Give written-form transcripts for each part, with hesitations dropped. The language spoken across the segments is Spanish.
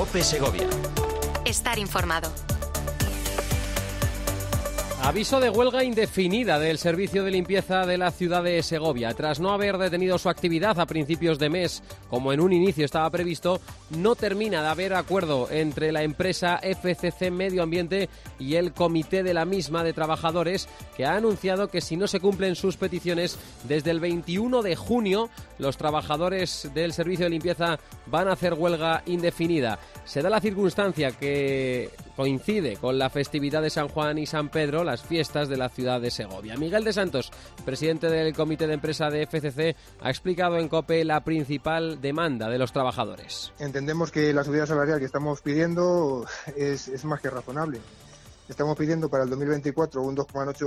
COPE Segovia. Estar informado. Aviso de huelga indefinida del servicio de limpieza de la ciudad de Segovia. Tras no haber detenido su actividad a principios de mes, como en un inicio estaba previsto, no termina de haber acuerdo entre la empresa FCC Medio Ambiente y el comité de la misma de trabajadores, que ha anunciado que si no se cumplen sus peticiones, desde el 21 de junio los trabajadores del servicio de limpieza van a hacer huelga indefinida. Se da la circunstancia que coincide con la festividad de San Juan y San Pedro, las fiestas de la ciudad de Segovia. Miguel de Santos, presidente del comité de empresa de FCC, ha explicado en COPE la principal demanda de los trabajadores. Entendemos que la subida salarial que estamos pidiendo es más que razonable. Estamos pidiendo para el 2024 un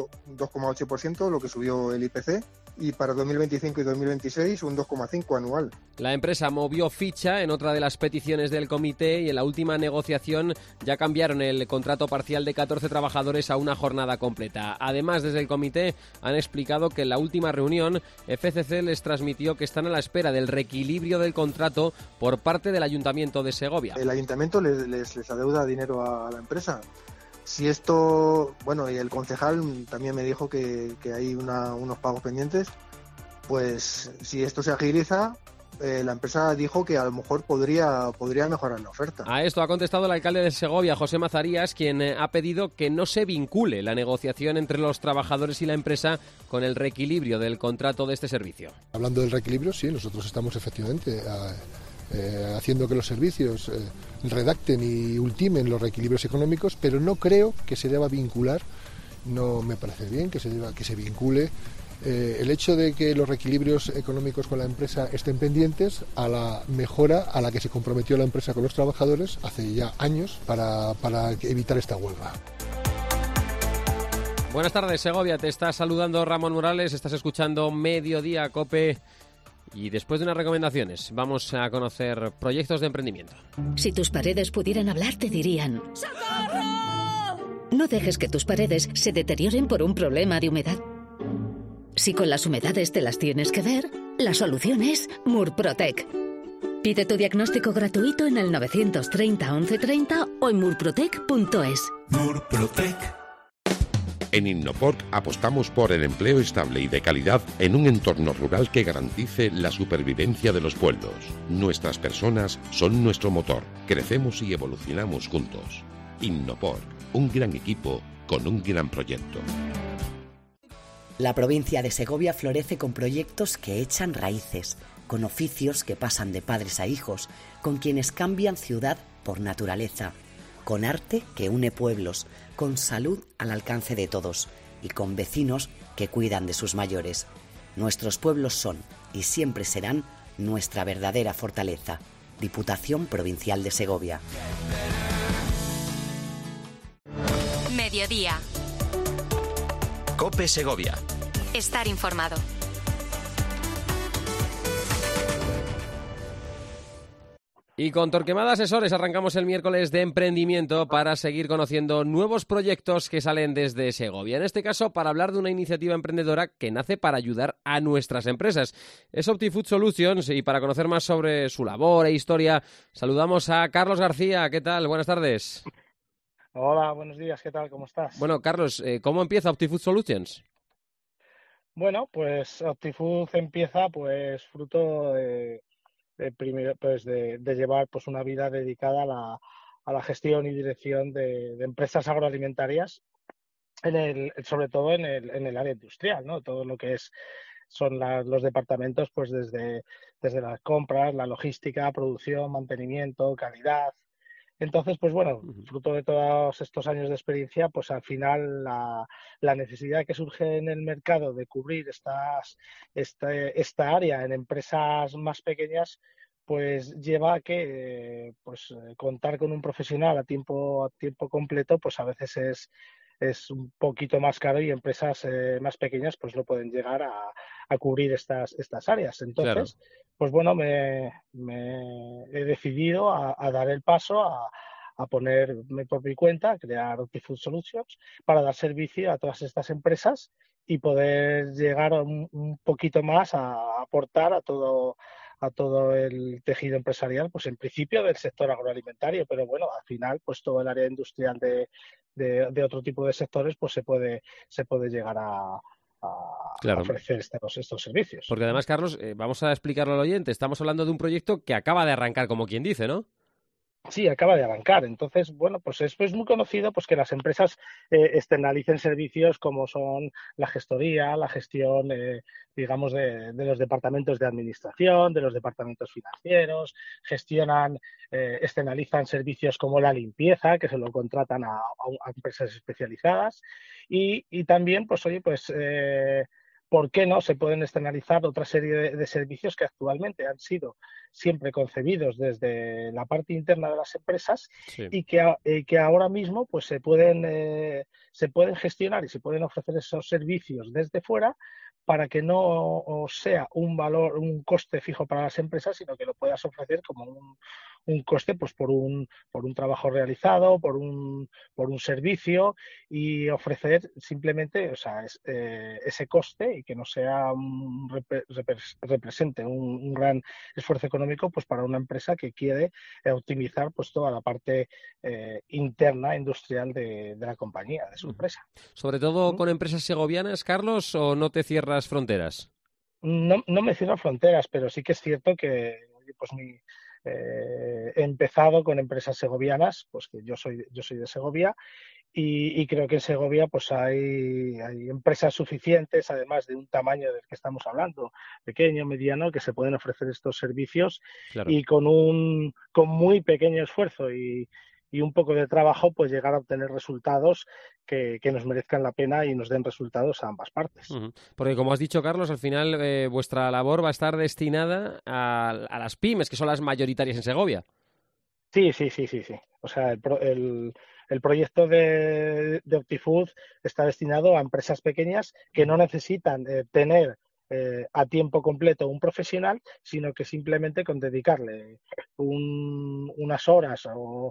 2,8%, lo que subió el IPC, y para 2025 y 2026 un 2,5% anual. La empresa movió ficha en otra de las peticiones del comité y en la última negociación ya cambiaron el contrato parcial de 14 trabajadores a una jornada completa. Además, desde el comité han explicado que en la última reunión FCC les transmitió que están a la espera del reequilibrio del contrato por parte del Ayuntamiento de Segovia. El Ayuntamiento les adeuda dinero a la empresa. Si esto, bueno, y el concejal también me dijo que hay unos pagos pendientes, pues si esto se agiliza, la empresa dijo que a lo mejor podría mejorar la oferta. A esto ha contestado el alcalde de Segovia, José Mazarías, quien ha pedido que no se vincule la negociación entre los trabajadores y la empresa con el reequilibrio del contrato de este servicio. Hablando del reequilibrio, sí, nosotros estamos efectivamente haciendo que los servicios redacten y ultimen los reequilibrios económicos, pero no creo que se deba vincular, no me parece bien que se vincule el hecho de que los reequilibrios económicos con la empresa estén pendientes a la mejora a la que se comprometió la empresa con los trabajadores hace ya años para evitar esta huelga. Buenas tardes, Segovia, te está saludando Ramón Morales, estás escuchando Mediodía COPE. Y después de unas recomendaciones, vamos a conocer proyectos de emprendimiento. Si tus paredes pudieran hablar, te dirían: ¡socorro! No dejes que tus paredes se deterioren por un problema de humedad. Si con las humedades te las tienes que ver, la solución es Murprotec. Pide tu diagnóstico gratuito en el 930 1130 o en murprotec.es. Murprotec. En Innoporc apostamos por el empleo estable y de calidad en un entorno rural que garantice la supervivencia de los pueblos. Nuestras personas son nuestro motor. Crecemos y evolucionamos juntos. Innoporc, un gran equipo con un gran proyecto. La provincia de Segovia florece con proyectos que echan raíces, con oficios que pasan de padres a hijos, con quienes cambian ciudad por naturaleza, con arte que une pueblos, con salud al alcance de todos y con vecinos que cuidan de sus mayores. Nuestros pueblos son y siempre serán nuestra verdadera fortaleza. Diputación Provincial de Segovia. Mediodía. COPE Segovia. Estar informado. Y con Torquemada Asesores arrancamos el miércoles de emprendimiento para seguir conociendo nuevos proyectos que salen desde Segovia. En este caso, para hablar de una iniciativa emprendedora que nace para ayudar a nuestras empresas. Es OptiFood Solutions y para conocer más sobre su labor e historia, saludamos a Carlos García. ¿Qué tal? Buenas tardes. Hola, buenos días. ¿Qué tal? ¿Cómo estás? Bueno, Carlos, ¿cómo empieza OptiFood Solutions? Bueno, pues OptiFood empieza pues fruto primero pues de llevar pues una vida dedicada a la gestión y dirección de empresas agroalimentarias sobre todo en el área industrial, ¿no? Todo lo que son los departamentos pues desde las compras, la logística, producción, mantenimiento, calidad. Entonces, pues bueno, fruto de todos estos años de experiencia, pues al final la necesidad que surge en el mercado de cubrir esta área en empresas más pequeñas, pues lleva a que contar con un profesional a tiempo completo, pues a veces es un poquito más caro y empresas más pequeñas pues no pueden llegar a cubrir estas áreas. Entonces, claro, pues bueno, me he decidido a dar el paso a ponerme por mi cuenta, a crear OptiFood Solutions para dar servicio a todas estas empresas y poder llegar un poquito más a aportar a a todo el tejido empresarial, pues en principio del sector agroalimentario, pero bueno, al final pues todo el área industrial de otro tipo de sectores pues se puede llegar a Claro. ofrecer estos servicios. Porque además, Carlos, vamos a explicarlo al oyente, estamos hablando de un proyecto que acaba de arrancar, como quien dice, ¿no? Sí, acaba de arrancar. Entonces, bueno, pues es muy conocido pues que las empresas externalicen servicios como son la gestoría, la gestión, digamos, de los departamentos de administración, de los departamentos financieros, externalizan servicios como la limpieza, que se lo contratan a empresas especializadas. Y también, pues, oye, pues ¿por qué no se pueden externalizar otra serie de servicios que actualmente han sido siempre concebidos desde la parte interna de las empresas y que ahora mismo pues se pueden gestionar y se pueden ofrecer esos servicios desde fuera para que no sea un coste fijo para las empresas, sino que lo puedas ofrecer como un coste pues por un trabajo realizado, por un servicio, y ofrecer simplemente, o sea, ese coste, y que no sea represente un gran esfuerzo económico pues para una empresa que quiere optimizar pues toda la parte interna industrial de la compañía, de su empresa. Sobre todo con empresas segovianas, Carlos, ¿o no te cierras fronteras? No me cierro fronteras, pero sí que es cierto que pues he empezado con empresas segovianas, pues que yo soy de Segovia, y creo que en Segovia pues hay empresas suficientes, además de un tamaño del que estamos hablando, pequeño, mediano, que se pueden ofrecer estos servicios. Claro. Y con muy pequeño esfuerzo y un poco de trabajo, pues llegar a obtener resultados que nos merezcan la pena y nos den resultados a ambas partes. Porque, como has dicho, Carlos, al final vuestra labor va a estar destinada a las pymes, que son las mayoritarias en Segovia. Sí. O sea, el proyecto de Optifood está destinado a empresas pequeñas que no necesitan tener a tiempo completo un profesional, sino que simplemente con dedicarle unas horas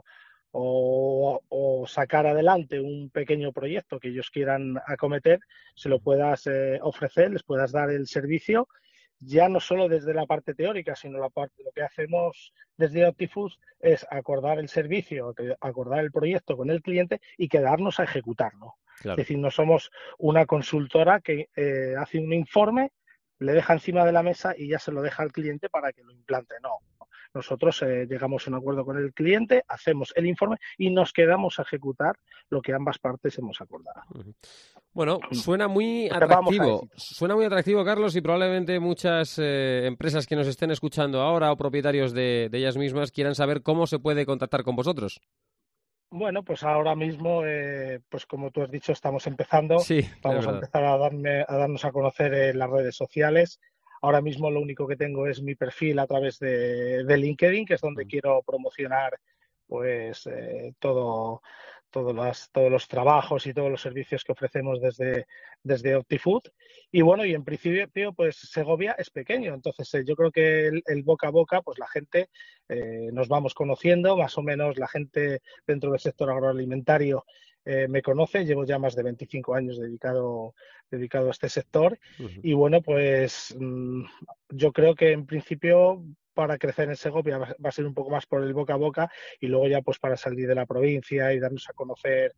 o sacar adelante un pequeño proyecto que ellos quieran acometer, se lo puedas ofrecer, les puedas dar el servicio, ya no solo desde la parte teórica, sino lo que hacemos desde Optifood es acordar el servicio, acordar el proyecto con el cliente y quedarnos a ejecutarlo. Claro. Es decir, no somos una consultora que hace un informe, le deja encima de la mesa y ya se lo deja al cliente para que lo implante. No. Nosotros llegamos a un acuerdo con el cliente, hacemos el informe y nos quedamos a ejecutar lo que ambas partes hemos acordado. Bueno, suena muy atractivo. Suena muy atractivo, Carlos, y probablemente muchas empresas que nos estén escuchando ahora o propietarios de ellas mismas quieran saber cómo se puede contactar con vosotros. Bueno, pues ahora mismo, pues como tú has dicho, estamos empezando. Sí, vamos a empezar a darnos a conocer en las redes sociales. Ahora mismo lo único que tengo es mi perfil a través de LinkedIn, que es donde quiero promocionar pues todos los trabajos y todos los servicios que ofrecemos desde Optifood. Y bueno, y en principio pues Segovia es pequeño, entonces yo creo que el boca a boca, pues la gente nos vamos conociendo, más o menos la gente dentro del sector agroalimentario me conoce, llevo ya más de 25 años dedicado a este sector. Y bueno, pues yo creo que en principio para crecer en Segovia va a ser un poco más por el boca a boca, y luego ya pues para salir de la provincia y darnos a conocer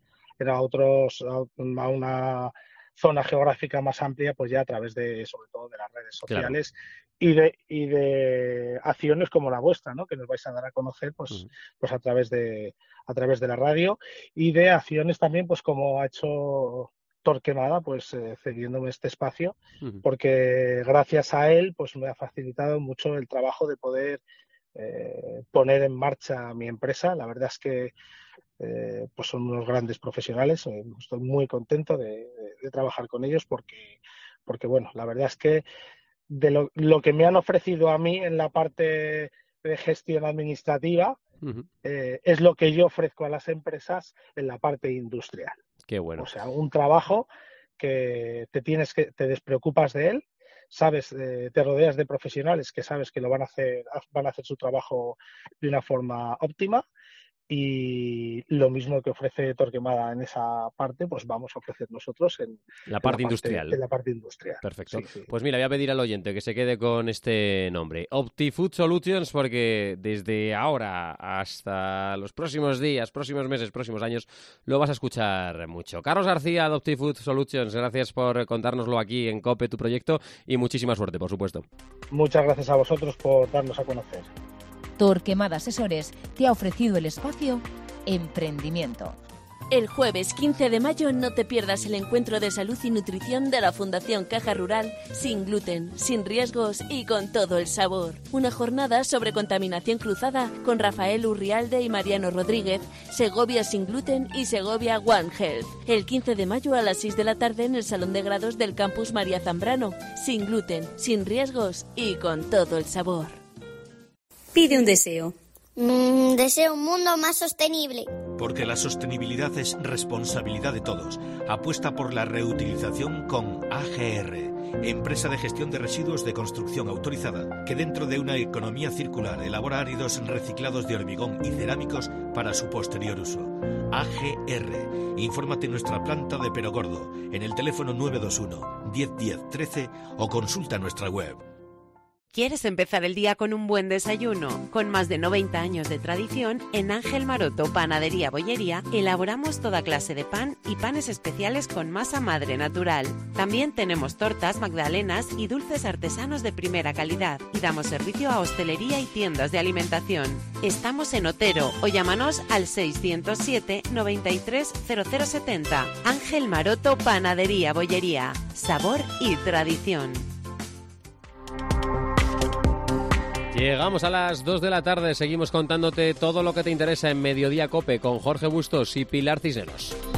a una zona geográfica más amplia, pues ya a través sobre todo de las redes sociales. Claro. y de acciones como la vuestra, ¿no? Que nos vais a dar a conocer pues a través de la radio, y de acciones también pues como ha hecho Torquemada, pues cediéndome este espacio, porque gracias a él pues me ha facilitado mucho el trabajo de poder poner en marcha mi empresa. La verdad es que pues son unos grandes profesionales, estoy muy contento de trabajar con ellos porque bueno, la verdad es que de lo que me han ofrecido a mí en la parte de gestión administrativa es lo que yo ofrezco a las empresas en la parte industrial. Qué bueno. O sea, un trabajo que te despreocupas de él, sabes, te rodeas de profesionales que sabes que van a hacer su trabajo de una forma óptima, y lo mismo que ofrece Torquemada en esa parte, pues vamos a ofrecer nosotros en la parte industrial. En la parte industrial. Perfecto. Sí. Pues mira, voy a pedir al oyente que se quede con este nombre, OptiFood Solutions, porque desde ahora hasta los próximos días, próximos meses, próximos años, lo vas a escuchar mucho. Carlos García de OptiFood Solutions, gracias por contárnoslo aquí en COPE, tu proyecto, y muchísima suerte, por supuesto. Muchas gracias a vosotros por darnos a conocer. Torquemada Asesores te ha ofrecido el espacio Emprendimiento. El jueves 15 de mayo no te pierdas el encuentro de salud y nutrición de la Fundación Caja Rural, sin gluten, sin riesgos y con todo el sabor. Una jornada sobre contaminación cruzada con Rafael Urrialde y Mariano Rodríguez, Segovia sin gluten y Segovia One Health. El 15 de mayo a las 6 de la tarde en el Salón de Grados del Campus María Zambrano, sin gluten, sin riesgos y con todo el sabor. Pide un deseo. Deseo un mundo más sostenible. Porque la sostenibilidad es responsabilidad de todos. Apuesta por la reutilización con AGR, empresa de gestión de residuos de construcción autorizada, que dentro de una economía circular elabora áridos reciclados de hormigón y cerámicos para su posterior uso. AGR. Infórmate en nuestra planta de Perogordo, en el teléfono 921 1010 13 o consulta nuestra web. ¿Quieres empezar el día con un buen desayuno? Con más de 90 años de tradición, en Ángel Maroto Panadería Bollería elaboramos toda clase de pan y panes especiales con masa madre natural. También tenemos tortas, magdalenas y dulces artesanos de primera calidad y damos servicio a hostelería y tiendas de alimentación. Estamos en Otero o llámanos al 607 93 0070. Ángel Maroto Panadería Bollería. Sabor y tradición. Llegamos a las 2 de la tarde, seguimos contándote todo lo que te interesa en Mediodía COPE con Jorge Bustos y Pilar Cisneros.